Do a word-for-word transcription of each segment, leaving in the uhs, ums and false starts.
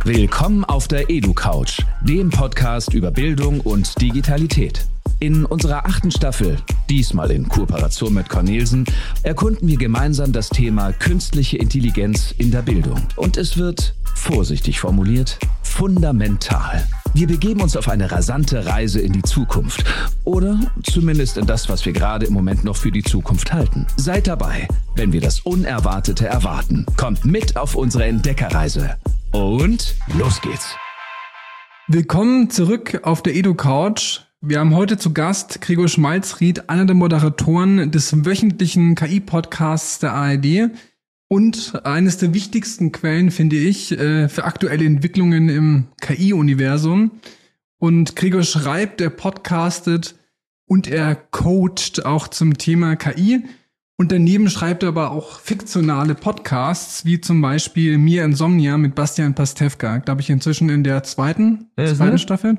Willkommen auf der EduCouch, dem Podcast über Bildung und Digitalität. In unserer achten Staffel, diesmal in Kooperation mit Cornelsen, erkunden wir gemeinsam das Thema künstliche Intelligenz in der Bildung. Und es wird, vorsichtig formuliert, fundamental. Wir begeben uns auf eine rasante Reise in die Zukunft. Oder zumindest in das, was wir gerade im Moment noch für die Zukunft halten. Seid dabei, wenn wir das Unerwartete erwarten. Kommt mit auf unsere Entdeckerreise. Und los geht's. Willkommen zurück auf der EduCouch. Wir haben heute zu Gast Gregor Schmalzried, einer der Moderatoren des wöchentlichen K I-Podcasts der A R D und eines der wichtigsten Quellen, finde ich, für aktuelle Entwicklungen im K I-Universum. Und Gregor schreibt, er podcastet und er coacht auch zum Thema K I. Und daneben schreibt er aber auch fiktionale Podcasts, wie zum Beispiel Mir Insomnia mit Bastian Pastewka, glaube ich, inzwischen in der zweiten, mhm. zweiten Staffel.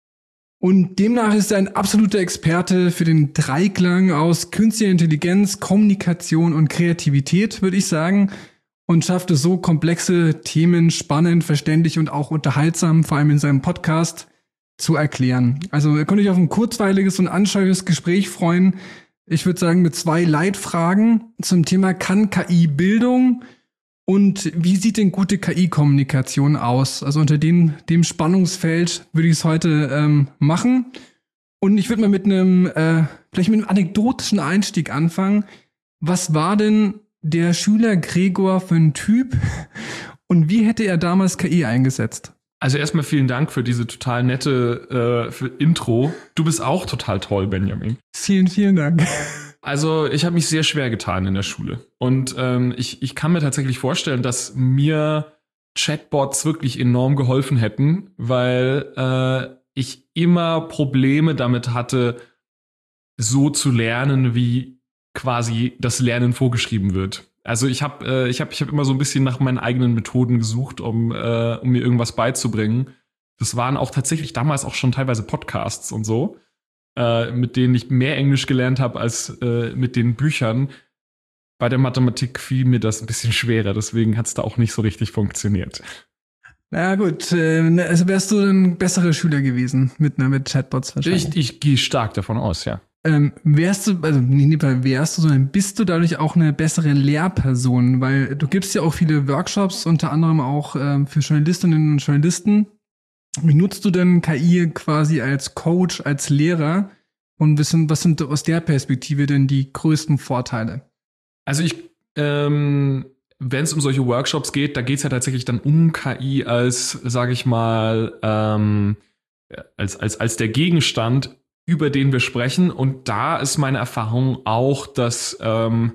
Und demnach ist er ein absoluter Experte für den Dreiklang aus künstlicher Intelligenz, Kommunikation und Kreativität, würde ich sagen, und schafft es so, komplexe Themen spannend, verständlich und auch unterhaltsam, vor allem in seinem Podcast, zu erklären. Also ihr könnt euch auf ein kurzweiliges und anschauliches Gespräch freuen. Ich würde sagen, mit zwei Leitfragen zum Thema: Kann K I Bildung und wie sieht denn gute K I-Kommunikation aus? Also unter dem, dem Spannungsfeld würde ich es heute ähm, machen. Und ich würde mal mit einem, äh, vielleicht mit einem anekdotischen Einstieg anfangen. Was war denn der Schüler Gregor für ein Typ und wie hätte er damals K I eingesetzt? Also erstmal vielen Dank für diese total nette äh, für Intro. Du bist auch total toll, Benjamin. Vielen, vielen Dank. Also ich habe mich sehr schwer getan in der Schule. Und ähm, ich, ich kann mir tatsächlich vorstellen, dass mir Chatbots wirklich enorm geholfen hätten, weil äh, ich immer Probleme damit hatte, so zu lernen, wie quasi das Lernen vorgeschrieben wird. Also ich habe äh, ich hab, ich hab immer so ein bisschen nach meinen eigenen Methoden gesucht, um, äh, um mir irgendwas beizubringen. Das waren auch tatsächlich damals auch schon teilweise Podcasts und so, äh, mit denen ich mehr Englisch gelernt habe als äh, mit den Büchern. Bei der Mathematik fiel mir das ein bisschen schwerer, deswegen hat es da auch nicht so richtig funktioniert. Na gut, äh, also wärst du ein besserer Schüler gewesen mit, na, mit Chatbots wahrscheinlich. Ich, ich gehe stark davon aus, ja. Ähm, wärst du, also nicht weil wärst du, sondern bist du dadurch auch eine bessere Lehrperson, weil du gibst ja auch viele Workshops, unter anderem auch ähm, für Journalistinnen und Journalisten. Wie nutzt du denn K I quasi als Coach, als Lehrer? Und was sind, was sind aus der Perspektive denn die größten Vorteile? Also ich, ähm, wenn es um solche Workshops geht, da geht es ja tatsächlich dann um K I als, sage ich mal, ähm, als, als, als der Gegenstand, über den wir sprechen. Und da ist meine Erfahrung auch, dass ähm,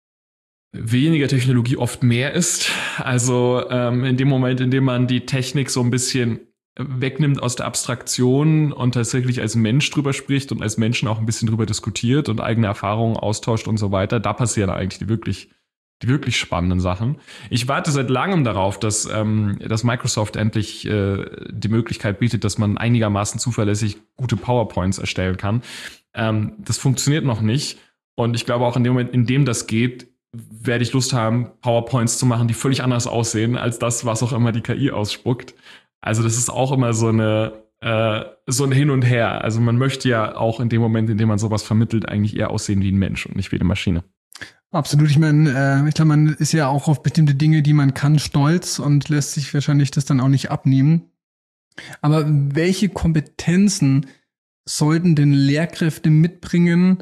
weniger Technologie oft mehr ist. Also ähm, in dem Moment, in dem man die Technik so ein bisschen wegnimmt aus der Abstraktion und tatsächlich als Mensch drüber spricht und als Menschen auch ein bisschen drüber diskutiert und eigene Erfahrungen austauscht und so weiter, da passieren eigentlich die wirklich die wirklich spannenden Sachen. Ich warte seit langem darauf, dass, ähm, dass Microsoft endlich äh, die Möglichkeit bietet, dass man einigermaßen zuverlässig gute PowerPoints erstellen kann. Ähm, das funktioniert noch nicht. Und ich glaube auch in dem Moment, in dem das geht, werde ich Lust haben, PowerPoints zu machen, die völlig anders aussehen als das, was auch immer die K I ausspuckt. Also das ist auch immer so eine äh, so ein Hin und Her. Also man möchte ja auch in dem Moment, in dem man sowas vermittelt, eigentlich eher aussehen wie ein Mensch und nicht wie eine Maschine. Absolut. Ich meine, äh, ich glaube, man ist ja auch auf bestimmte Dinge, die man kann, stolz und lässt sich wahrscheinlich das dann auch nicht abnehmen. Aber welche Kompetenzen sollten denn Lehrkräfte mitbringen,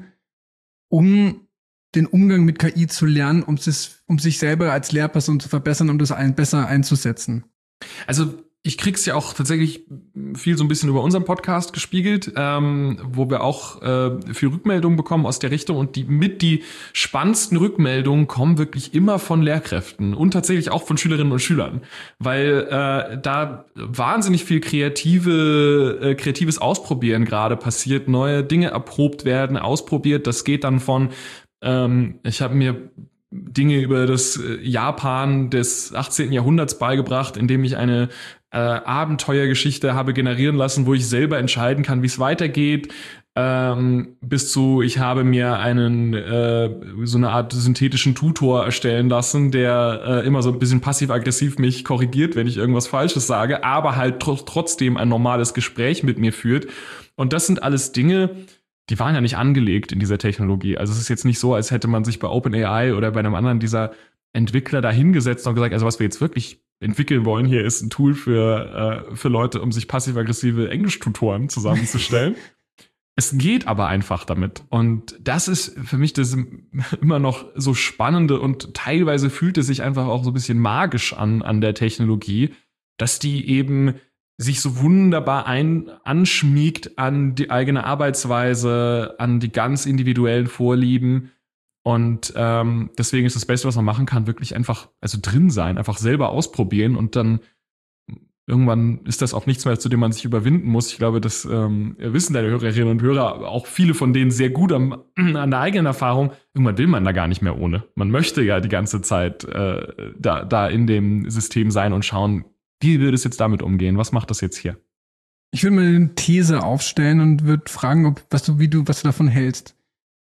um den Umgang mit K I zu lernen, um, es, um sich selber als Lehrperson zu verbessern, um das ein, besser einzusetzen? Also ich krieg's ja auch tatsächlich viel so ein bisschen über unseren Podcast gespiegelt, ähm, wo wir auch äh, viel Rückmeldungen bekommen aus der Richtung, und die mit die spannendsten Rückmeldungen kommen wirklich immer von Lehrkräften und tatsächlich auch von Schülerinnen und Schülern, weil äh, da wahnsinnig viel kreative äh, kreatives Ausprobieren gerade passiert, neue Dinge erprobt werden, ausprobiert. Das geht dann von ähm, ich habe mir Dinge über das Japan des achtzehnten Jahrhunderts beigebracht, indem ich eine äh, Abenteuergeschichte habe generieren lassen, wo ich selber entscheiden kann, wie es weitergeht, ähm, bis zu, ich habe mir einen äh, so eine Art synthetischen Tutor erstellen lassen, der äh, immer so ein bisschen passiv-aggressiv mich korrigiert, wenn ich irgendwas Falsches sage, aber halt tr- trotzdem ein normales Gespräch mit mir führt. Und das sind alles Dinge, die waren ja nicht angelegt in dieser Technologie. Also es ist jetzt nicht so, als hätte man sich bei OpenAI oder bei einem anderen dieser Entwickler da hingesetzt und gesagt, also was wir jetzt wirklich entwickeln wollen hier, ist ein Tool für, äh, für Leute, um sich passiv-aggressive Englisch-Tutoren zusammenzustellen. Es geht aber einfach damit. Und das ist für mich das immer noch so Spannende und teilweise fühlt es sich einfach auch so ein bisschen magisch an, an der Technologie, dass die eben sich so wunderbar ein, anschmiegt an die eigene Arbeitsweise, an die ganz individuellen Vorlieben. Und ähm, deswegen ist das Beste, was man machen kann, wirklich einfach, also drin sein, einfach selber ausprobieren und dann irgendwann ist das auch nichts mehr, zu dem man sich überwinden muss. Ich glaube, das ähm, wissen deine Hörerinnen und Hörer, auch viele von denen sehr gut am, an der eigenen Erfahrung. Irgendwann will man da gar nicht mehr ohne. Man möchte ja die ganze Zeit äh, da, da in dem System sein und schauen, wie würde es jetzt damit umgehen? Was macht das jetzt hier? Ich würde mal eine These aufstellen und würde fragen, ob, was du, wie du, was du davon hältst.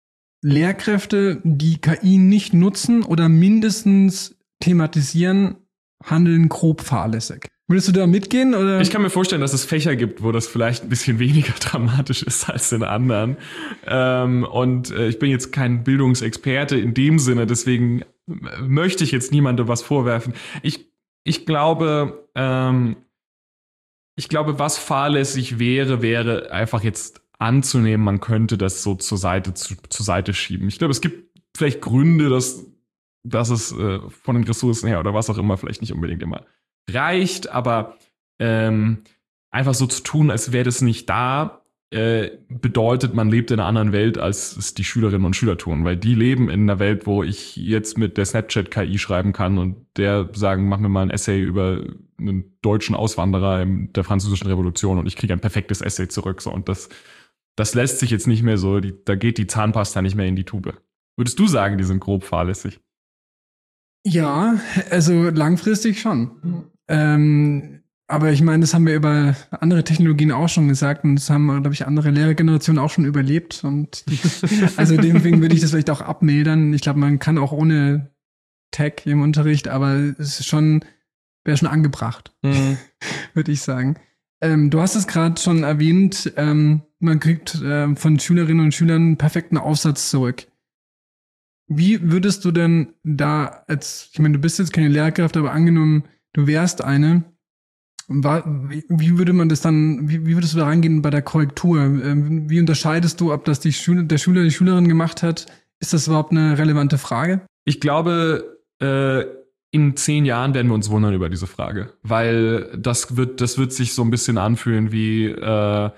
Lehrkräfte, die K I nicht nutzen oder mindestens thematisieren, handeln grob fahrlässig. Würdest du da mitgehen? Oder? Ich kann mir vorstellen, dass es Fächer gibt, wo das vielleicht ein bisschen weniger dramatisch ist als in anderen. Ähm, und äh, ich bin jetzt kein Bildungsexperte in dem Sinne, deswegen möchte ich jetzt niemandem was vorwerfen. Ich, ich glaube, ähm, ich glaube, was fahrlässig wäre, wäre einfach jetzt anzunehmen, man könnte das so zur Seite, zu, zur Seite schieben. Ich glaube, es gibt vielleicht Gründe, dass, dass es äh, von den Ressourcen her oder was auch immer vielleicht nicht unbedingt immer reicht, aber ähm, einfach so zu tun, als wäre das nicht da, äh, bedeutet, man lebt in einer anderen Welt, als es die Schülerinnen und Schüler tun, weil die leben in einer Welt, wo ich jetzt mit der Snapchat-K I schreiben kann und der sagen, mach mir mal ein Essay über einen deutschen Auswanderer in der französischen Revolution und ich kriege ein perfektes Essay zurück. So. Und das, das lässt sich jetzt nicht mehr so, die, da geht die Zahnpasta nicht mehr in die Tube. Würdest du sagen, die sind grob fahrlässig? Ja, also langfristig schon. Ähm, aber ich meine, das haben wir über andere Technologien auch schon gesagt und das haben, glaube ich, andere Lehrergenerationen auch schon überlebt. Und die, also deswegen würde ich das vielleicht auch abmildern. Ich glaube, man kann auch ohne Tech im Unterricht, aber es ist schon, wäre schon angebracht, mhm. würde ich sagen. Ähm, du hast es gerade schon erwähnt, ähm, man kriegt äh, von Schülerinnen und Schülern einen perfekten Aufsatz zurück. Wie würdest du denn da als, ich meine, du bist jetzt keine Lehrkraft, aber angenommen, du wärst eine, wie würde man das dann, wie, wie würdest du da reingehen bei der Korrektur? Wie unterscheidest du, ob das die Schüler, der Schüler, die Schülerin gemacht hat? Ist das überhaupt eine relevante Frage? Ich glaube, äh, in zehn Jahren werden wir uns wundern über diese Frage, weil das wird, das wird sich so ein bisschen anfühlen wie, äh,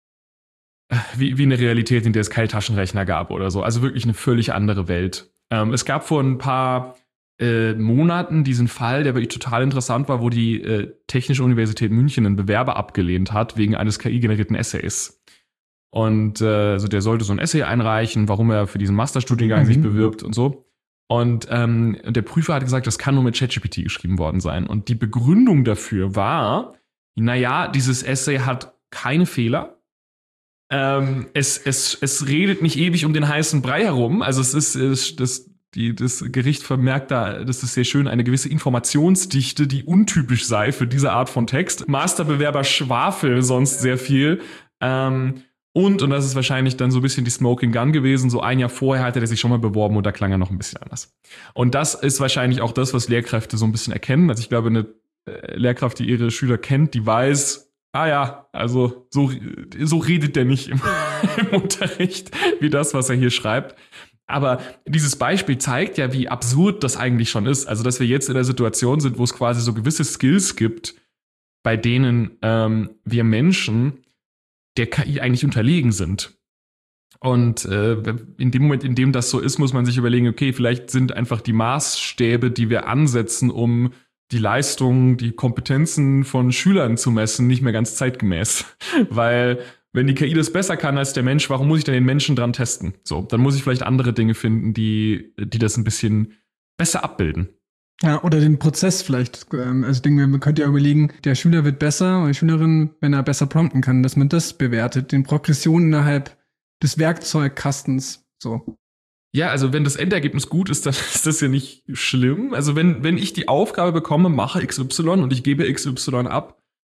wie, wie eine Realität, in der es keine Taschenrechner gab oder so. Also wirklich eine völlig andere Welt. Ähm, es gab vor ein paar äh, Monaten diesen Fall, der wirklich total interessant war, wo die äh, Technische Universität München einen Bewerber abgelehnt hat wegen eines K I-generierten Essays. Und äh, also der sollte so ein Essay einreichen, warum er für diesen Masterstudiengang mhm. sich bewirbt und so. Und ähm, der Prüfer hat gesagt, das kann nur mit ChatGPT geschrieben worden sein. Und die Begründung dafür war, naja, dieses Essay hat keine Fehler. Ähm, es, es, es redet nicht ewig um den heißen Brei herum. Also es ist, es, das, die, das Gericht vermerkt da, das ist sehr schön, eine gewisse Informationsdichte, die untypisch sei für diese Art von Text. Masterbewerber schwafeln sonst sehr viel. Ähm, und, und das ist wahrscheinlich dann so ein bisschen die Smoking Gun gewesen, so ein Jahr vorher hatte er sich schon mal beworben und da klang er noch ein bisschen anders. Und das ist wahrscheinlich auch das, was Lehrkräfte so ein bisschen erkennen. Also ich glaube, eine Lehrkraft, die ihre Schüler kennt, die weiß, ah ja, also so, so redet der nicht im, im Unterricht, wie das, was er hier schreibt. Aber dieses Beispiel zeigt ja, wie absurd das eigentlich schon ist. Also, dass wir jetzt in der Situation sind, wo es quasi so gewisse Skills gibt, bei denen ähm, wir Menschen der K I eigentlich unterlegen sind. Und äh, in dem Moment, in dem das so ist, muss man sich überlegen, okay, vielleicht sind einfach die Maßstäbe, die wir ansetzen, um die Leistung, die Kompetenzen von Schülern zu messen, nicht mehr ganz zeitgemäß. Weil wenn die K I das besser kann als der Mensch, warum muss ich dann den Menschen dran testen? So, dann muss ich vielleicht andere Dinge finden, die, die das ein bisschen besser abbilden. Ja, oder den Prozess vielleicht. Ähm, Also ich denke, man könnte ja überlegen, der Schüler wird besser oder die Schülerin, wenn er besser prompten kann, dass man das bewertet, den Progression innerhalb des Werkzeugkastens. So. Ja, also wenn das Endergebnis gut ist, dann ist das ja nicht schlimm. Also wenn, wenn ich die Aufgabe bekomme, mache X Y und ich gebe X Y ab,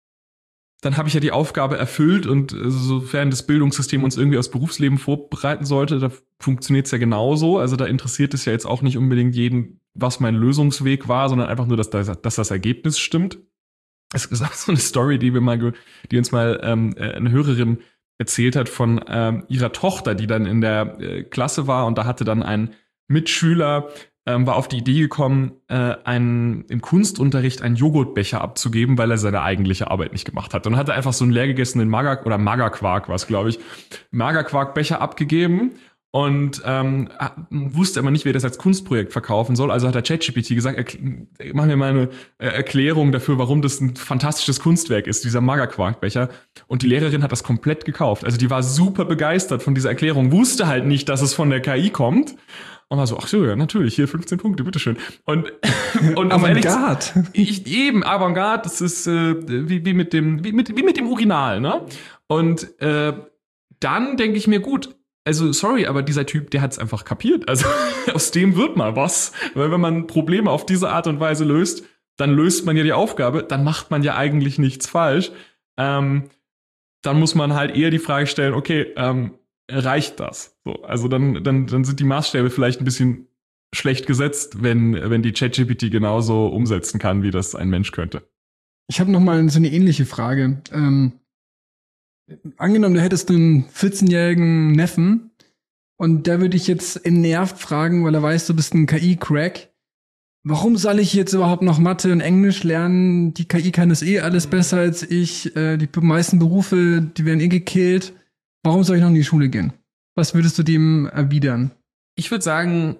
dann habe ich ja die Aufgabe erfüllt und äh, sofern das Bildungssystem uns irgendwie aufs Berufsleben vorbereiten sollte, da funktioniert es ja genauso. Also da interessiert es ja jetzt auch nicht unbedingt jeden, was mein Lösungsweg war, sondern einfach nur, dass das, dass das Ergebnis stimmt. Es ist auch so eine Story, die wir mal, ge- die uns mal ähm, äh, eine Hörerin erzählt hat von ähm, ihrer Tochter, die dann in der äh, Klasse war und da hatte dann ein Mitschüler ähm, war auf die Idee gekommen, äh, einen, im Kunstunterricht einen Joghurtbecher abzugeben, weil er seine eigentliche Arbeit nicht gemacht hat. Und dann hat er einfach so einen leer gegessenen Mager oder Magerquark, was glaube ich, Magerquarkbecher abgegeben und ähm, wusste aber nicht, wie er das als Kunstprojekt verkaufen soll. Also hat er ChatGPT gesagt, erkl- mach mir mal eine äh, Erklärung dafür, warum das ein fantastisches Kunstwerk ist, dieser Magerquarkbecher. Und die Lehrerin hat das komplett gekauft. Also die war super begeistert von dieser Erklärung, wusste halt nicht, dass es von der K I kommt. Und war so, ach so, ja, natürlich, hier fünfzehn Punkte, bitteschön. Und, und um ehrlich zu- Avantgarde. ich, eben, Avantgarde, das ist äh, wie, wie, mit dem, wie, mit, wie mit dem Original, ne? Und äh, dann denke ich mir, gut, also sorry, aber dieser Typ, der hat es einfach kapiert. Also aus dem wird mal was. Weil wenn man Probleme auf diese Art und Weise löst, dann löst man ja die Aufgabe, dann macht man ja eigentlich nichts falsch. Ähm, dann muss man halt eher die Frage stellen, okay, ähm, reicht das? So, also dann, dann, dann sind die Maßstäbe vielleicht ein bisschen schlecht gesetzt, wenn, wenn die ChatGPT genauso umsetzen kann, wie das ein Mensch könnte. Ich habe noch mal so eine ähnliche Frage. Ähm, angenommen, du hättest einen vierzehnjährigen Neffen und der würde dich jetzt entnervt fragen, weil er weiß, du bist ein K I-Crack. Warum soll ich jetzt überhaupt noch Mathe und Englisch lernen? Die K I kann das eh alles besser als ich. Äh, die meisten Berufe, die werden eh gekillt. Warum soll ich noch in die Schule gehen? Was würdest du dem erwidern? Ich würde sagen,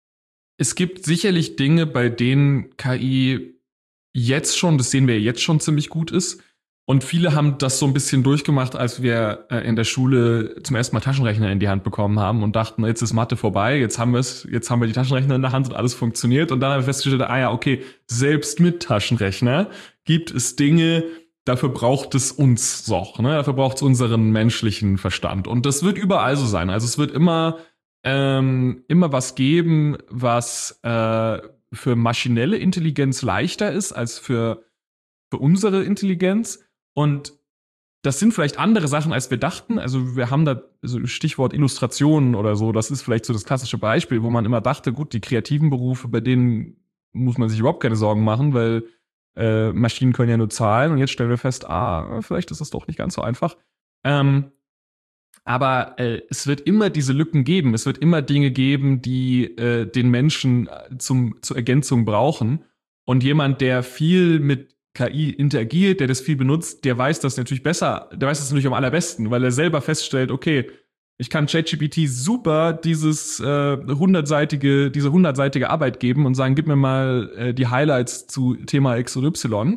es gibt sicherlich Dinge, bei denen K I jetzt schon, das sehen wir jetzt schon ziemlich gut ist. Und viele haben das so ein bisschen durchgemacht, als wir äh, in der Schule zum ersten Mal Taschenrechner in die Hand bekommen haben und dachten, jetzt ist Mathe vorbei, jetzt haben wir es, jetzt haben wir die Taschenrechner in der Hand und alles funktioniert. Und dann haben wir festgestellt, ah ja, okay, selbst mit Taschenrechner gibt es Dinge, dafür braucht es uns so, ne? Dafür braucht es unseren menschlichen Verstand. Und das wird überall so sein. Also es wird immer, ähm, immer was geben, was äh, für maschinelle Intelligenz leichter ist als für, für unsere Intelligenz. Und das sind vielleicht andere Sachen, als wir dachten. Also wir haben da so Stichwort Illustrationen oder so. Das ist vielleicht so das klassische Beispiel, wo man immer dachte, gut, die kreativen Berufe, bei denen muss man sich überhaupt keine Sorgen machen, weil äh, Maschinen können ja nur zahlen. Und jetzt stellen wir fest, ah, vielleicht ist das doch nicht ganz so einfach. Ähm, aber äh, es wird immer diese Lücken geben. Es wird immer Dinge geben, die äh, den Menschen zum, zur Ergänzung brauchen. Und jemand, der viel mit K I interagiert, der das viel benutzt, der weiß das natürlich besser, der weiß das natürlich am allerbesten, weil er selber feststellt, okay, ich kann ChatGPT super dieses äh, hundertseitige, diese hundertseitige Arbeit geben und sagen, gib mir mal äh, die Highlights zu Thema X oder Y.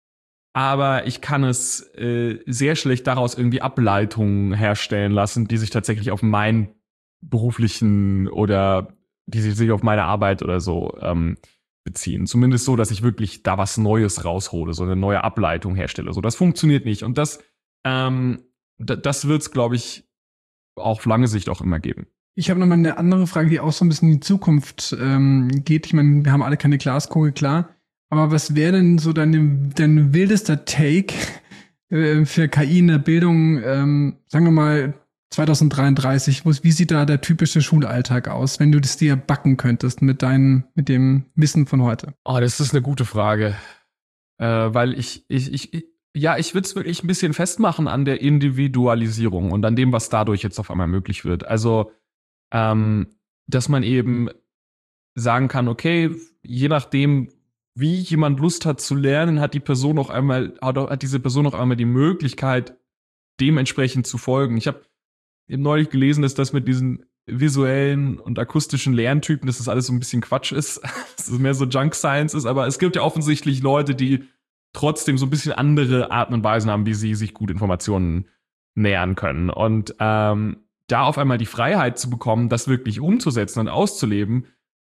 Aber ich kann es äh, sehr schlecht daraus irgendwie Ableitungen herstellen lassen, die sich tatsächlich auf meinen beruflichen oder die sich auf meine Arbeit oder so ähm, beziehen. Zumindest so, dass ich wirklich da was Neues raushole, so eine neue Ableitung herstelle. So, das funktioniert nicht. Und das, ähm, d- das wird es, glaube ich, auf lange Sicht auch immer geben. Ich habe noch mal eine andere Frage, die auch so ein bisschen in die Zukunft ähm, geht. Ich meine, wir haben alle keine Glaskugel, klar. Aber was wäre denn so dein, dein wildester Take äh, für K I in der Bildung, ähm, sagen wir mal, zwanzig dreiunddreißig, wo, wie sieht da der typische Schulalltag aus, wenn du das dir backen könntest mit deinem, mit dem Wissen von heute? Oh, das ist eine gute Frage. Äh, weil ich, ich, ich, ich ja, ich würde es wirklich ein bisschen festmachen an der Individualisierung und an dem, was dadurch jetzt auf einmal möglich wird. Also, ähm, dass man eben sagen kann, okay, je nachdem, wie jemand Lust hat zu lernen, hat die Person auch einmal, hat, hat diese Person auch einmal die Möglichkeit, dementsprechend zu folgen. Ich habe eben neulich gelesen, dass das mit diesen visuellen und akustischen Lerntypen, dass das alles so ein bisschen Quatsch ist, dass es mehr so Junk Science ist, aber es gibt ja offensichtlich Leute, die trotzdem so ein bisschen andere Arten und Weisen haben, wie sie sich gut Informationen nähern können. Und ähm, da auf einmal die Freiheit zu bekommen, das wirklich umzusetzen und auszuleben,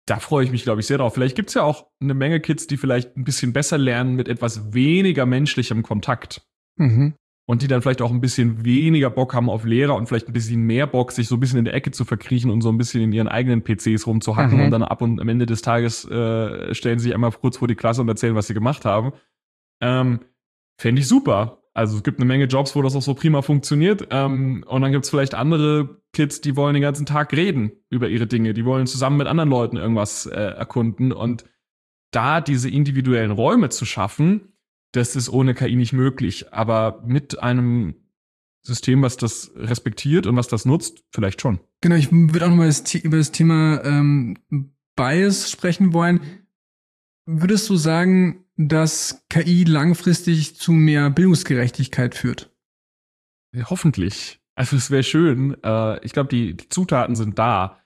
da freue ich mich, glaube ich, sehr drauf. Vielleicht gibt es ja auch eine Menge Kids, die vielleicht ein bisschen besser lernen mit etwas weniger menschlichem Kontakt. Mhm. Und die dann vielleicht auch ein bisschen weniger Bock haben auf Lehrer und vielleicht ein bisschen mehr Bock, sich so ein bisschen in der Ecke zu verkriechen und so ein bisschen in ihren eigenen P Cs rumzuhacken. Mhm. Und dann ab und am Ende des Tages äh, stellen sie sich einmal kurz vor die Klasse und erzählen, was sie gemacht haben. Ähm, Fände ich super. Also es gibt eine Menge Jobs, wo das auch so prima funktioniert. Ähm, und dann gibt es vielleicht andere Kids, die wollen den ganzen Tag reden über ihre Dinge. Die wollen zusammen mit anderen Leuten irgendwas äh, erkunden. Und da diese individuellen Räume zu schaffen, das ist ohne K I nicht möglich. Aber mit einem System, was das respektiert und was das nutzt, vielleicht schon. Genau, ich würde auch nochmal über das Thema ähm, Bias sprechen wollen. Würdest du sagen, dass K I langfristig zu mehr Bildungsgerechtigkeit führt? Ja, hoffentlich. Also es wäre schön. Äh, ich glaube, die, die Zutaten sind da.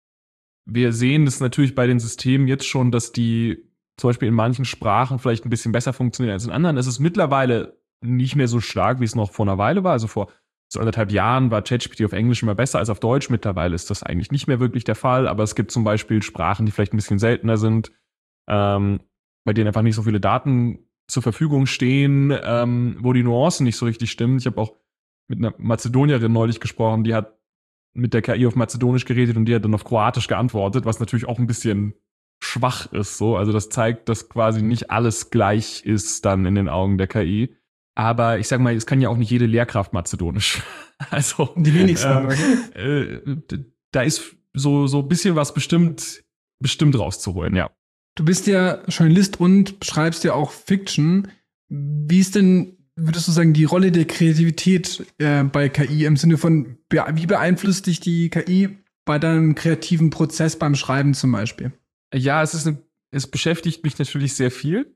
Wir sehen das natürlich bei den Systemen jetzt schon, dass die zum Beispiel in manchen Sprachen vielleicht ein bisschen besser funktionieren als in anderen. Es ist mittlerweile nicht mehr so stark, wie es noch vor einer Weile war. Also vor so anderthalb Jahren war ChatGPT auf Englisch immer besser als auf Deutsch. Mittlerweile ist das eigentlich nicht mehr wirklich der Fall. Aber es gibt zum Beispiel Sprachen, die vielleicht ein bisschen seltener sind, ähm, bei denen einfach nicht so viele Daten zur Verfügung stehen, ähm, wo die Nuancen nicht so richtig stimmen. Ich habe auch mit einer Mazedonierin neulich gesprochen, die hat mit der K I auf Mazedonisch geredet und die hat dann auf Kroatisch geantwortet, was natürlich auch ein bisschen schwach ist. So. Also das zeigt, dass quasi nicht alles gleich ist dann in den Augen der K I. Aber ich sag mal, es kann ja auch nicht jede Lehrkraft Mazedonisch. Also die wenigsten. Äh, äh, da ist so so ein bisschen was bestimmt bestimmt rauszuholen, ja. Du bist ja Journalist und schreibst ja auch Fiction. Wie ist denn, würdest du sagen, die Rolle der Kreativität äh, bei K I im Sinne von, be- wie beeinflusst dich die K I bei deinem kreativen Prozess beim Schreiben zum Beispiel? Ja, es ist eine, es beschäftigt mich natürlich sehr viel.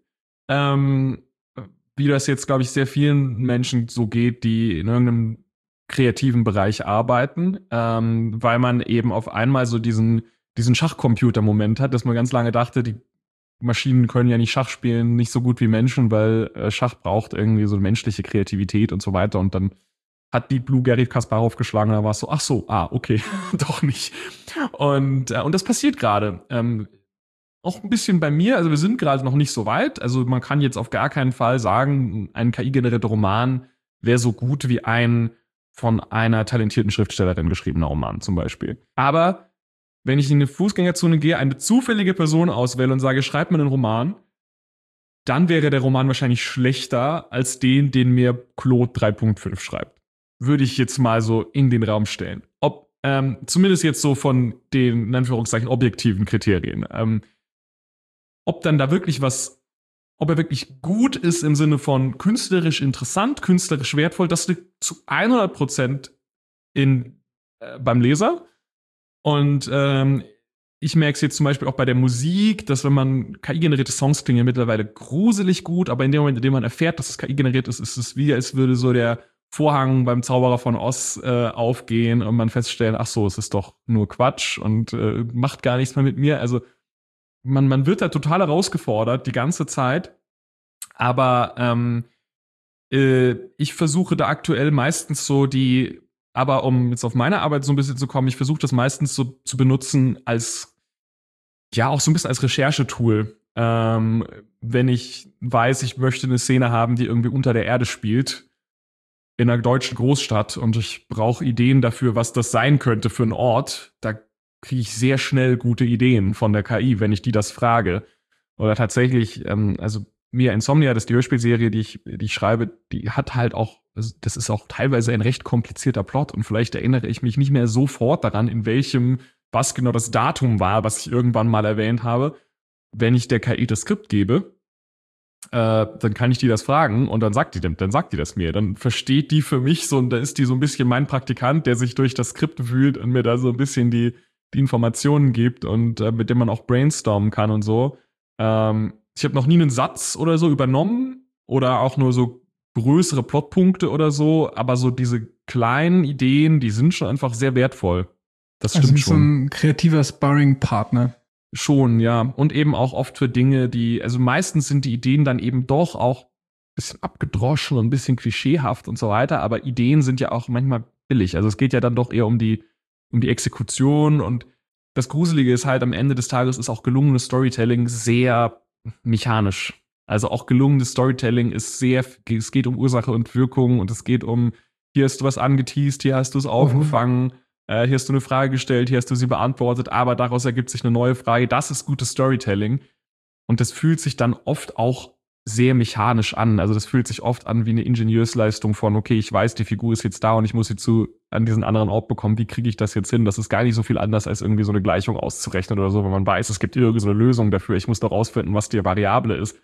Ähm, wie das jetzt, glaube ich, sehr vielen Menschen so geht, die in irgendeinem kreativen Bereich arbeiten, ähm, weil man eben auf einmal so diesen, diesen Schachcomputer-Moment hat, dass man ganz lange dachte, die Maschinen können ja nicht Schach spielen, nicht so gut wie Menschen, weil äh, Schach braucht irgendwie so menschliche Kreativität und so weiter. Und dann hat Deep Blue Garry Kasparov geschlagen, da war es so, ach so, ah, okay, doch nicht. Und, äh, und das passiert gerade. Ähm, auch ein bisschen bei mir, also wir sind gerade noch nicht so weit. Also man kann jetzt auf gar keinen Fall sagen, ein K I-generierter Roman wäre so gut wie ein von einer talentierten Schriftstellerin geschriebener Roman zum Beispiel. Aber wenn ich in eine Fußgängerzone gehe, eine zufällige Person auswähle und sage, schreib mir einen Roman, dann wäre der Roman wahrscheinlich schlechter als den, den mir Claude drei Punkt fünf schreibt. Würde ich jetzt mal so in den Raum stellen. Ob, ähm, zumindest jetzt so von den, in Anführungszeichen, objektiven Kriterien. Ähm, ob dann da wirklich was, ob er wirklich gut ist im Sinne von künstlerisch interessant, künstlerisch wertvoll, das liegt zu hundert Prozent in, äh, beim Leser. Und ähm, ich merke es jetzt zum Beispiel auch bei der Musik, dass wenn man K I-generierte Songs klingen ja mittlerweile gruselig gut, aber in dem Moment, in dem man erfährt, dass es K I-generiert ist, ist es wie, als würde so der Vorhang beim Zauberer von Oz äh, aufgehen und man feststellen, ach so, es ist doch nur Quatsch und äh, macht gar nichts mehr mit mir. Also man, man wird da total herausgefordert die ganze Zeit, aber ähm, äh, ich versuche da aktuell meistens so die Aber um jetzt auf meine Arbeit so ein bisschen zu kommen, ich versuche das meistens so zu benutzen als, ja, auch so ein bisschen als Recherchetool. Ähm, wenn ich weiß, ich möchte eine Szene haben, die irgendwie unter der Erde spielt, in einer deutschen Großstadt und ich brauche Ideen dafür, was das sein könnte für einen Ort, da kriege ich sehr schnell gute Ideen von der K I, wenn ich die das frage. Oder tatsächlich, ähm, also Mia Insomnia, das ist die Hörspielserie, die ich, die ich schreibe, die hat halt auch, das ist auch teilweise ein recht komplizierter Plot und vielleicht erinnere ich mich nicht mehr sofort daran, in welchem, was genau das Datum war, was ich irgendwann mal erwähnt habe. Wenn ich der K I das Skript gebe, äh, dann kann ich die das fragen und dann sagt die dem, dann sagt die das mir. Dann versteht die für mich so, und da ist die so ein bisschen mein Praktikant, der sich durch das Skript wühlt und mir da so ein bisschen die, die Informationen gibt und äh, mit dem man auch brainstormen kann und so. Ähm, ich habe noch nie einen Satz oder so übernommen oder auch nur so größere Plotpunkte oder so, aber so diese kleinen Ideen, die sind schon einfach sehr wertvoll. Das also stimmt so schon. ein kreativer Sparring-Partner. Schon, ja. Und eben auch oft für Dinge, die, also meistens sind die Ideen dann eben doch auch ein bisschen abgedroschen und ein bisschen klischeehaft und so weiter, aber Ideen sind ja auch manchmal billig. Also es geht ja dann doch eher um die, um die Exekution und das Gruselige ist halt, am Ende des Tages ist auch gelungenes Storytelling sehr mechanisch. Also auch gelungenes Storytelling ist sehr, es geht um Ursache und Wirkung und es geht um, hier hast du was angeteast, hier hast du es aufgefangen, mhm. äh, hier hast du eine Frage gestellt, hier hast du sie beantwortet, aber daraus ergibt sich eine neue Frage. Das ist gutes Storytelling. Und das fühlt sich dann oft auch sehr mechanisch an. Also das fühlt sich oft an wie eine Ingenieursleistung von, okay, ich weiß, die Figur ist jetzt da und ich muss sie zu an diesen anderen Ort bekommen. Wie kriege ich das jetzt hin? Das ist gar nicht so viel anders, als irgendwie so eine Gleichung auszurechnen oder so, wenn man weiß, es gibt irgendeine Lösung dafür. Ich muss doch rausfinden, was die Variable ist.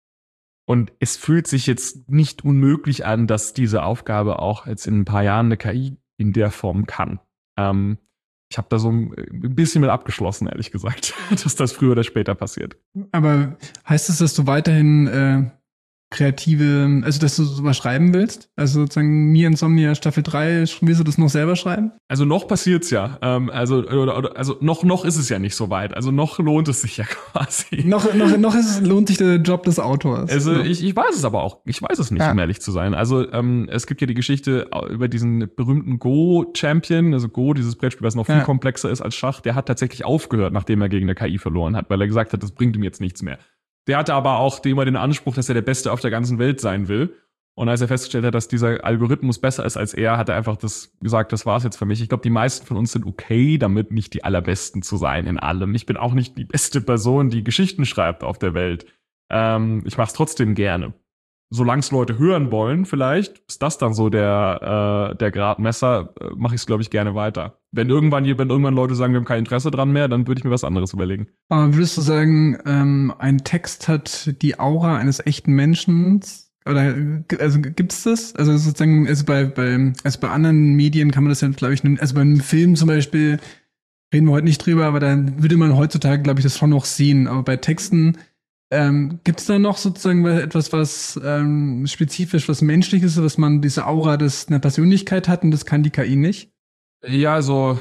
Und es fühlt sich jetzt nicht unmöglich an, dass diese Aufgabe auch jetzt in ein paar Jahren eine K I in der Form kann. Ähm, ich habe da so ein bisschen mit abgeschlossen, ehrlich gesagt, dass das früher oder später passiert. Aber heißt es, dass du weiterhin äh, kreative, also dass du sowas schreiben willst? Also sozusagen Mir Insomnia Staffel drei, willst du das noch selber schreiben? Also noch passiert's ja. Ähm, also oder, oder, also noch noch ist es ja nicht so weit. Also noch lohnt es sich ja quasi. Noch noch noch ist es, lohnt sich der Job des Autors. Also ja. ich ich weiß es aber auch. Ich weiß es nicht, ja. um ehrlich zu sein. Also ähm, es gibt ja die Geschichte über diesen berühmten Go-Champion, also Go, dieses Brettspiel, was noch viel ja. komplexer ist als Schach. Der hat tatsächlich aufgehört, nachdem er gegen eine K I verloren hat, weil er gesagt hat, das bringt ihm jetzt nichts mehr. Der hatte aber auch immer den Anspruch, dass er der Beste auf der ganzen Welt sein will. Und als er festgestellt hat, dass dieser Algorithmus besser ist als er, hat er einfach das gesagt, das war's jetzt für mich. Ich glaube, die meisten von uns sind okay damit, nicht die Allerbesten zu sein in allem. Ich bin auch nicht die beste Person, die Geschichten schreibt auf der Welt. Ähm, ich mache es trotzdem gerne. Solange es Leute hören wollen, vielleicht ist das dann so der äh, der Gradmesser, äh, mache ich es, glaube ich, gerne weiter. Wenn irgendwann, wenn irgendwann Leute sagen, wir haben kein Interesse dran mehr, dann würde ich mir was anderes überlegen. Aber würdest du sagen, ähm, ein Text hat die Aura eines echten Menschen? Oder also gibt's das? Also sozusagen, also bei, bei, also bei anderen Medien kann man das ja, glaube ich, also bei einem Film zum Beispiel reden wir heute nicht drüber, aber da würde man heutzutage, glaube ich, das schon noch sehen. Aber bei Texten ähm, gibt's da noch sozusagen etwas, was ähm, spezifisch, was menschliches ist, was man diese Aura des einer Persönlichkeit hat und das kann die K I nicht? Ja, also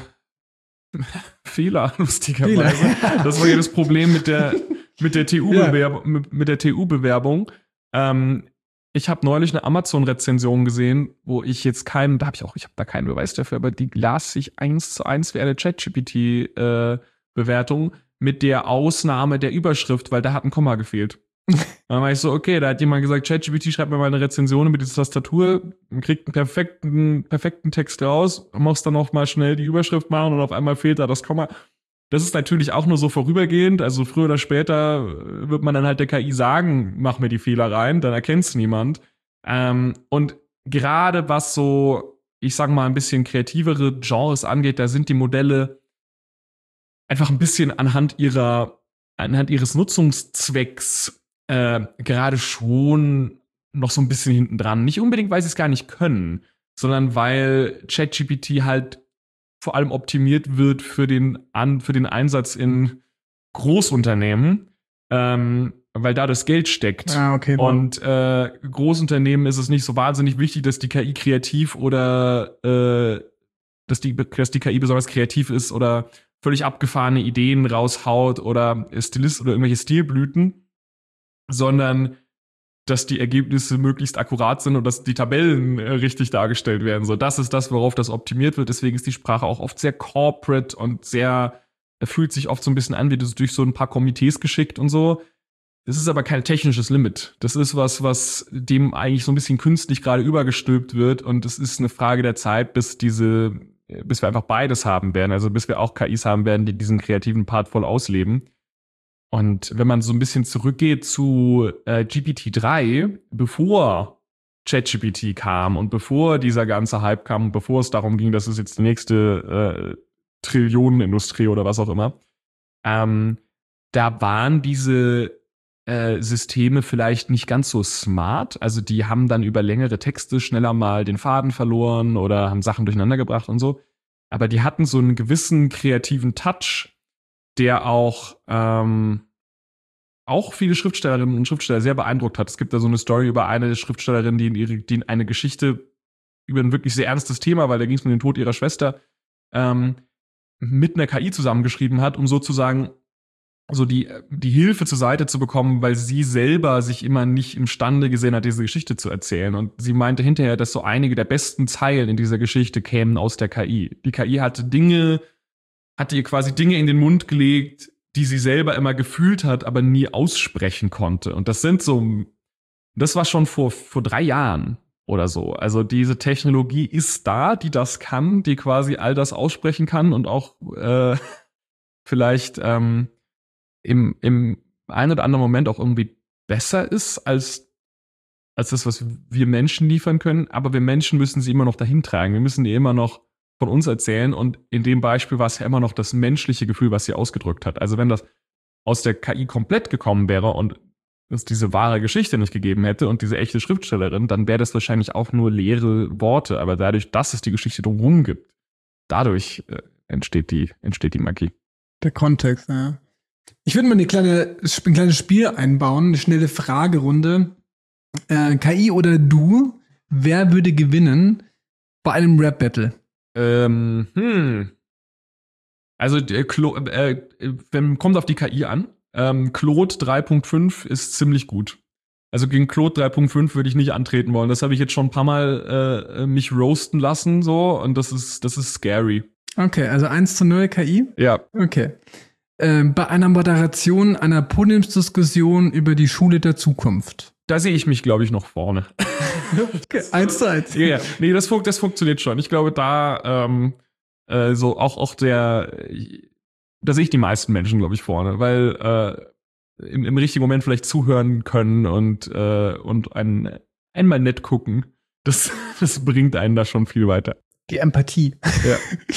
Fehler, lustigerweise. Fehler. Das war ja das Problem mit der mit der T U-Bewerbung, ja. mit, mit der T U-Bewerbung. Ähm, ich habe neulich eine Amazon-Rezension gesehen, wo ich jetzt keinen, da habe ich auch, ich habe da keinen Beweis dafür, aber die las sich eins zu eins wie eine ChatGPT-Bewertung äh, mit der Ausnahme der Überschrift, weil da hat ein Komma gefehlt. Dann war ich so, okay, da hat jemand gesagt, ChatGPT schreibt mir mal eine Rezension mit dieser Tastatur, kriegt einen perfekten, perfekten Text raus, muss dann noch mal schnell die Überschrift machen und auf einmal fehlt da das Komma. Das ist natürlich auch nur so vorübergehend, also früher oder später wird man dann halt der K I sagen, mach mir die Fehler rein, dann erkennt's niemand. Ähm, und gerade was so, ich sag mal, ein bisschen kreativere Genres angeht, da sind die Modelle einfach ein bisschen anhand ihrer, anhand ihres Nutzungszwecks äh, gerade schon noch so ein bisschen hinten dran. Nicht unbedingt, weil sie es gar nicht können, sondern weil ChatGPT halt vor allem optimiert wird für den, an, für den Einsatz in Großunternehmen, ähm, weil da das Geld steckt. Ah, okay. Und äh, Großunternehmen ist es nicht so wahnsinnig wichtig, dass die K I kreativ oder äh, dass die, dass die K I besonders kreativ ist oder völlig abgefahrene Ideen raushaut oder Stilist oder irgendwelche Stilblüten, sondern dass die Ergebnisse möglichst akkurat sind und dass die Tabellen äh, richtig dargestellt werden. So, das ist das, worauf das optimiert wird. Deswegen ist die Sprache auch oft sehr corporate und sehr, er fühlt sich oft so ein bisschen an, wie das durch so ein paar Komitees geschickt und so. Das ist aber kein technisches Limit. Das ist was, was dem eigentlich so ein bisschen künstlich gerade übergestülpt wird und es ist eine Frage der Zeit, bis diese, bis wir einfach beides haben werden. Also bis wir auch K Is haben werden, die diesen kreativen Part voll ausleben. Und wenn man so ein bisschen zurückgeht zu äh, G P T drei, bevor ChatGPT kam und bevor dieser ganze Hype kam und bevor es darum ging, dass es jetzt die nächste äh, Trillionenindustrie oder was auch immer, ähm, da waren diese äh, Systeme vielleicht nicht ganz so smart. Also die haben dann über längere Texte schneller mal den Faden verloren oder haben Sachen durcheinander gebracht und so. Aber die hatten so einen gewissen kreativen Touch, der auch ähm, auch viele Schriftstellerinnen und Schriftsteller sehr beeindruckt hat. Es gibt da so eine Story über eine Schriftstellerin, die in, ihre, die in eine Geschichte über ein wirklich sehr ernstes Thema, weil da ging es um den Tod ihrer Schwester, ähm, mit einer K I zusammengeschrieben hat, um sozusagen so die, die Hilfe zur Seite zu bekommen, weil sie selber sich immer nicht imstande gesehen hat, diese Geschichte zu erzählen. Und sie meinte hinterher, dass so einige der besten Zeilen in dieser Geschichte kämen aus der K I. Die K I hatte Dinge hat ihr quasi Dinge in den Mund gelegt, die sie selber immer gefühlt hat, aber nie aussprechen konnte. Und das sind so, das war schon vor, vor drei Jahren oder so. Also diese Technologie ist da, die das kann, die quasi all das aussprechen kann und auch äh, vielleicht ähm, im, im einen oder anderen Moment auch irgendwie besser ist als, als das, was wir Menschen liefern können. Aber wir Menschen müssen sie immer noch dahin tragen. Wir müssen die immer noch von uns erzählen. Und in dem Beispiel war es ja immer noch das menschliche Gefühl, was sie ausgedrückt hat. Also wenn das aus der K I komplett gekommen wäre und es diese wahre Geschichte nicht gegeben hätte und diese echte Schriftstellerin, dann wäre das wahrscheinlich auch nur leere Worte. Aber dadurch, dass es die Geschichte drumherum gibt, dadurch äh, entsteht die, entsteht die Magie. Der Kontext, ja. Ich würde mal eine kleine, ein kleines Spiel einbauen, eine schnelle Fragerunde. Äh, K I oder du, wer würde gewinnen bei einem Rap-Battle? Ähm, hm. Also, äh, Klo, äh, wenn, kommt auf die K I an. Ähm, Claude drei Punkt fünf ist ziemlich gut. Also gegen Claude drei Punkt fünf würde ich nicht antreten wollen. Das habe ich jetzt schon ein paar Mal äh, mich roasten lassen, so, und das ist, das ist scary. Okay, also eins zu null K I? Ja. Okay. Äh, bei einer Moderation einer Podiumsdiskussion über die Schule der Zukunft. Da sehe ich mich, glaube ich, noch vorne. Okay, eins zu eins. Ja, ja. Nee, das, fun- das funktioniert schon. Ich glaube, da ähm, äh, so auch, auch der, da sehe ich die meisten Menschen, glaube ich, vorne, weil äh, im, im richtigen Moment vielleicht zuhören können und, äh, und ein, einmal nett gucken. Das, das bringt einen da schon viel weiter. Die Empathie. Ja.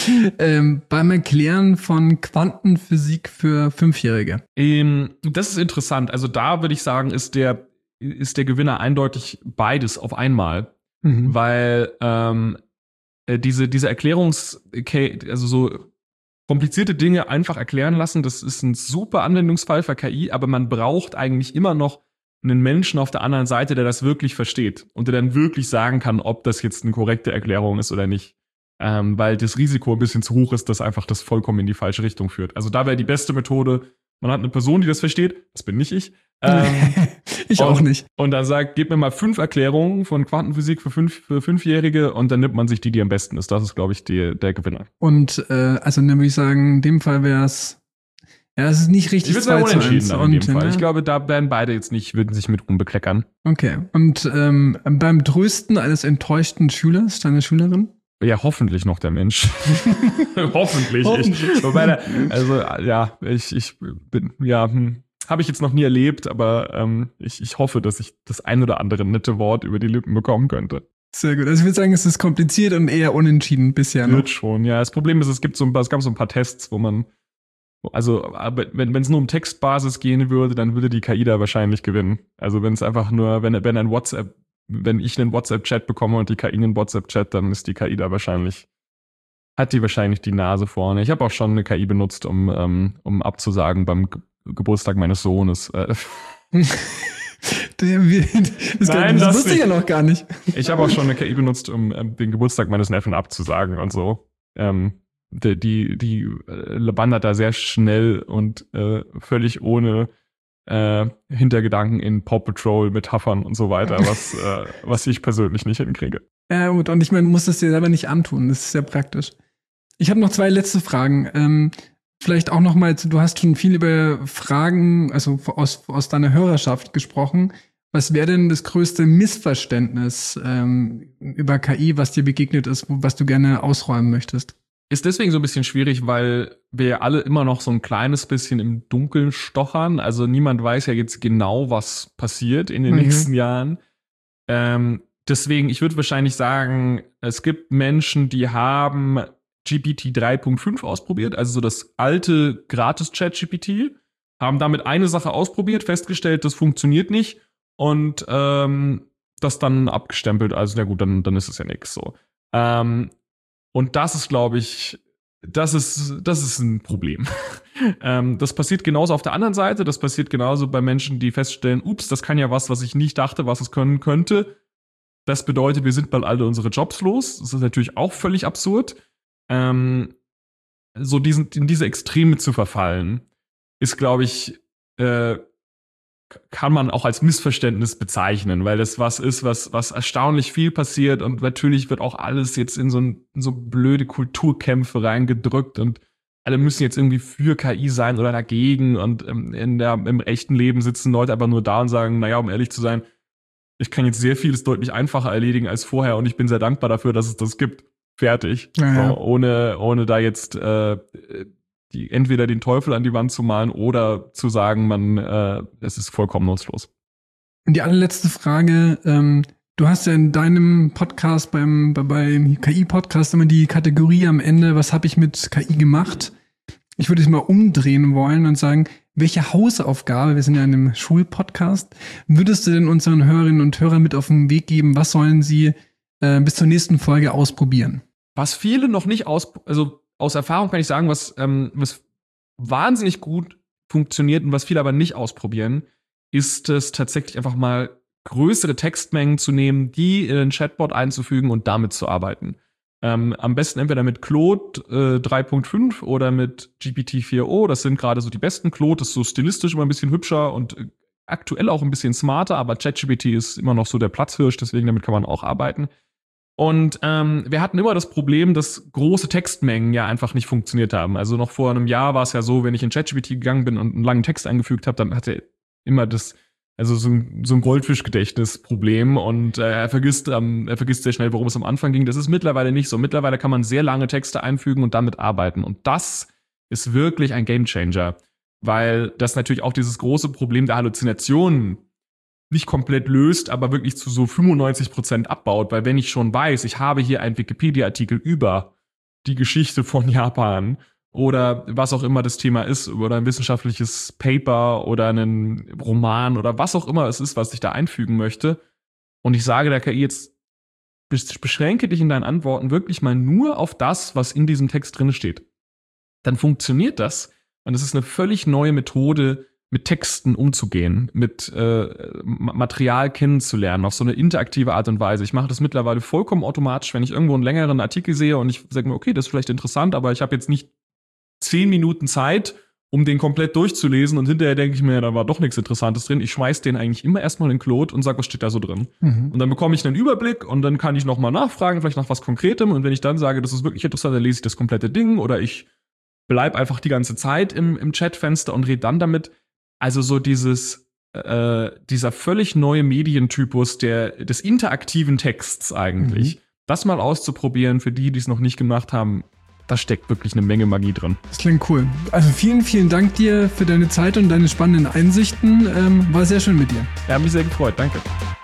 ähm, beim Erklären von Quantenphysik für Fünfjährige. Ähm, das ist interessant. Also da würde ich sagen, ist der, ist der Gewinner eindeutig beides auf einmal. Mhm. Weil ähm, diese, diese Erklärungs-, also so komplizierte Dinge einfach erklären lassen, das ist ein super Anwendungsfall für K I, aber man braucht eigentlich immer noch einen Menschen auf der anderen Seite, der das wirklich versteht und der dann wirklich sagen kann, ob das jetzt eine korrekte Erklärung ist oder nicht. Ähm, weil das Risiko ein bisschen zu hoch ist, dass einfach das vollkommen in die falsche Richtung führt. Also da wäre die beste Methode, man hat eine Person, die das versteht, das bin nicht ich. Ähm, ich auch und, nicht. Und dann sagt, gib mir mal fünf Erklärungen von Quantenphysik für, fünf, für Fünfjährige und dann nimmt man sich die, die am besten ist. Das ist, glaube ich, die, der Gewinner. Und äh, also dann würde ich sagen, in dem Fall wäre es, ja, es ist nicht richtig. Ich würde sagen, unentschieden dann in dem Fall. Ne? Ich glaube, da werden beide jetzt nicht, würden sich mit rumbekleckern. Okay. Und ähm, beim Trösten eines enttäuschten Schülers, deiner Schülerin? Ja, hoffentlich noch der Mensch. hoffentlich. Hoffentlich. Ich, wobei der, also, ja, ich, ich bin, ja, hm, habe ich jetzt noch nie erlebt, aber ähm, ich, ich hoffe, dass ich das ein oder andere nette Wort über die Lippen bekommen könnte. Sehr gut. Also ich würde sagen, es ist kompliziert und eher unentschieden bisher noch. Wird schon, ja. Das Problem ist, es gibt so ein, es gab so ein paar Tests, wo man, also, aber wenn es nur um Textbasis gehen würde, dann würde die K I da wahrscheinlich gewinnen. Also wenn es einfach nur, wenn, wenn ein WhatsApp, wenn ich einen WhatsApp-Chat bekomme und die K I einen WhatsApp-Chat, dann ist die K I da wahrscheinlich, hat die wahrscheinlich die Nase vorne. Ich habe auch schon eine K I benutzt, um, ähm, um abzusagen beim Ge- Geburtstag meines Sohnes. Äh, das Nein, das das wusste ich ja noch gar nicht. Ich habe auch schon eine K I benutzt, um ähm, den Geburtstag meines Neffen abzusagen und so. Ähm, die die, die äh, wandert da sehr schnell und äh, völlig ohne äh, Hintergedanken in Paw Patrol Metaphern und so weiter, was äh, was ich persönlich nicht hinkriege. Ja gut, und ich meine, du musst es dir selber nicht antun, das ist sehr praktisch. Ich habe noch zwei letzte Fragen. Ähm, vielleicht auch noch mal, du hast schon viel über Fragen, also aus, aus deiner Hörerschaft gesprochen. Was wäre denn das größte Missverständnis ähm, über K I, was dir begegnet ist, was du gerne ausräumen möchtest? Ist deswegen so ein bisschen schwierig, weil wir alle immer noch so ein kleines bisschen im Dunkeln stochern. Also niemand weiß ja jetzt genau, was passiert in den Mhm. nächsten Jahren. Ähm, deswegen, ich würde wahrscheinlich sagen, es gibt Menschen, die haben G P T drei Punkt fünf ausprobiert, also so das alte Gratis-Chat-G P T, haben damit eine Sache ausprobiert, festgestellt, das funktioniert nicht und ähm, das dann abgestempelt. Also na gut, dann, dann ist es ja nix so. Ähm, Und das ist, glaube ich, das ist, das ist ein Problem. ähm, das passiert genauso auf der anderen Seite. Das passiert genauso bei Menschen, die feststellen, ups, das kann ja was, was ich nicht dachte, was es können könnte. Das bedeutet, wir sind bald alle unsere Jobs los. Das ist natürlich auch völlig absurd. Ähm, so diesen, in diese Extreme zu verfallen, ist, glaube ich, äh, kann man auch als Missverständnis bezeichnen, weil das was ist, was, was erstaunlich viel passiert und natürlich wird auch alles jetzt in so, ein, in so blöde Kulturkämpfe reingedrückt und alle müssen jetzt irgendwie für K I sein oder dagegen und ähm, in der, im echten Leben sitzen Leute aber nur da und sagen, naja, um ehrlich zu sein, ich kann jetzt sehr vieles deutlich einfacher erledigen als vorher und ich bin sehr dankbar dafür, dass es das gibt. Fertig. Ja, ja. So, ohne, ohne da jetzt äh, die, entweder den Teufel an die Wand zu malen oder zu sagen, man, äh, es ist vollkommen nutzlos. Und die allerletzte Frage, ähm, du hast ja in deinem Podcast, beim, bei, beim K I-Podcast immer die Kategorie am Ende, was habe ich mit K I gemacht? Ich würde es mal umdrehen wollen und sagen, welche Hausaufgabe, wir sind ja in einem Schulpodcast, würdest du denn unseren Hörerinnen und Hörern mit auf den Weg geben? Was sollen sie äh, bis zur nächsten Folge ausprobieren? Was viele noch nicht aus, also aus Erfahrung kann ich sagen, was, ähm, was wahnsinnig gut funktioniert und was viele aber nicht ausprobieren, ist es tatsächlich einfach mal größere Textmengen zu nehmen, die in den Chatbot einzufügen und damit zu arbeiten. Ähm, am besten entweder mit Claude äh, drei Punkt fünf oder mit G P T vier o. Das sind gerade so die besten. Claude ist so stilistisch immer ein bisschen hübscher und äh, aktuell auch ein bisschen smarter, aber ChatGPT ist immer noch so der Platzhirsch, deswegen damit kann man auch arbeiten. Und ähm, wir hatten immer das Problem, dass große Textmengen ja einfach nicht funktioniert haben. Also noch vor einem Jahr war es ja so, wenn ich in ChatGPT gegangen bin und einen langen Text eingefügt habe, dann hatte er immer das Also so ein, so ein Goldfischgedächtnisproblem und äh, er vergisst ähm, er vergisst sehr schnell, worum es am Anfang ging. Das ist mittlerweile nicht so. Mittlerweile kann man sehr lange Texte einfügen und damit arbeiten. Und das ist wirklich ein Gamechanger, weil das natürlich auch dieses große Problem der Halluzinationen nicht komplett löst, aber wirklich zu so fünfundneunzig Prozent abbaut. Weil wenn ich schon weiß, ich habe hier einen Wikipedia-Artikel über die Geschichte von Japan oder was auch immer das Thema ist, oder ein wissenschaftliches Paper oder einen Roman oder was auch immer es ist, was ich da einfügen möchte. Und ich sage der K I jetzt, beschränke dich in deinen Antworten wirklich mal nur auf das, was in diesem Text drin steht. Dann funktioniert das. Und es ist eine völlig neue Methode, mit Texten umzugehen, mit äh, Material kennenzulernen, auf so eine interaktive Art und Weise. Ich mache das mittlerweile vollkommen automatisch, wenn ich irgendwo einen längeren Artikel sehe und ich sage mir, okay, das ist vielleicht interessant, aber ich habe jetzt nicht zehn Minuten Zeit, um den komplett durchzulesen und hinterher denke ich mir, da war doch nichts Interessantes drin. Ich schmeiß den eigentlich immer erstmal in Claude und sage, was steht da so drin? Mhm. Und dann bekomme ich einen Überblick und dann kann ich nochmal nachfragen, vielleicht nach was Konkretem. Und wenn ich dann sage, das ist wirklich interessant, dann lese ich das komplette Ding oder ich bleib einfach die ganze Zeit im, im Chatfenster und rede dann damit. Also so dieses, äh, dieser völlig neue Medientypus der, des interaktiven Texts eigentlich. Mhm. Das mal auszuprobieren für die, die es noch nicht gemacht haben, da steckt wirklich eine Menge Magie drin. Das klingt cool. Also vielen, vielen Dank dir für deine Zeit und deine spannenden Einsichten. Ähm, war sehr schön mit dir. Ja, hat mich sehr gefreut. Danke.